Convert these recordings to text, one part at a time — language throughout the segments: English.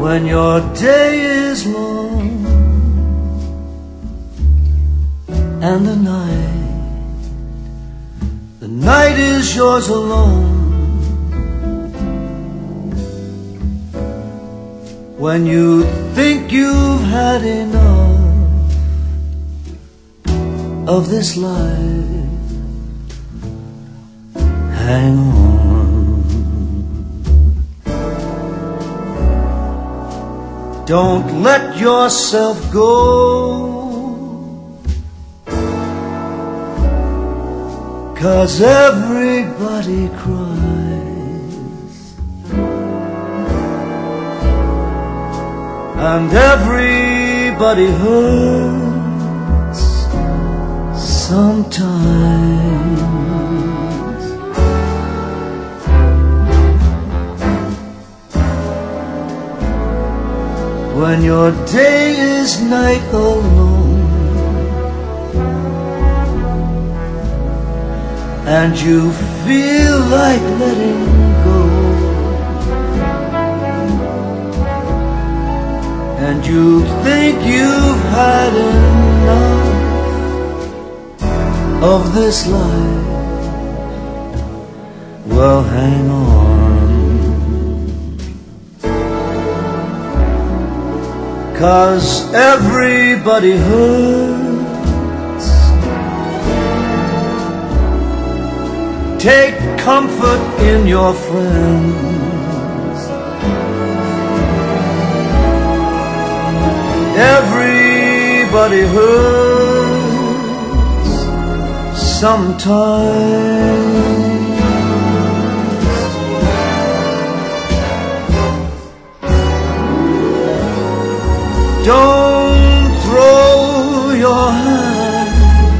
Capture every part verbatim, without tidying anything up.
when your day is long and the night, the night is yours alone. When you think you've had enough of this life, hang on. Don't let yourself go, 'cause everybody cries and everybody hurts sometimes. When your day is night alone and you feel like letting go, and you think you've had enough of this life, well, hang on, 'cause everybody hurts. Take comfort in your friends. Everybody hurts sometimes. Don't throw your hand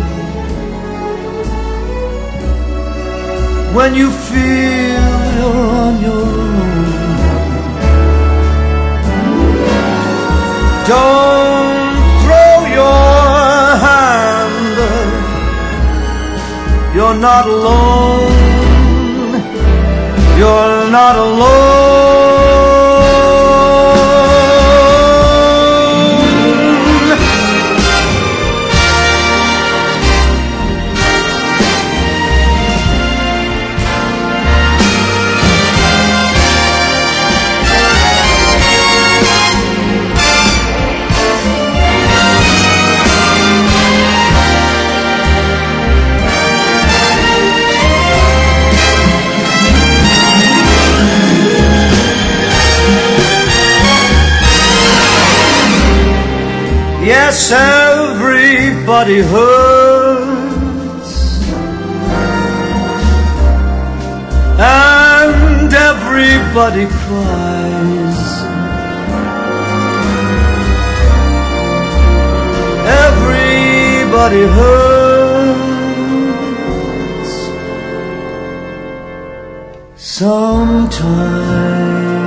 when you feel you're on your own. Don't throw your hand, you're not alone, you're not alone. Yes, everybody hurts and everybody cries. Everybody hurts sometimes.